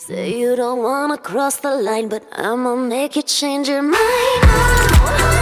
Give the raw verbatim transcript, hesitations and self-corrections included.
Say you don't wanna cross the line, but I'ma make you change your mind.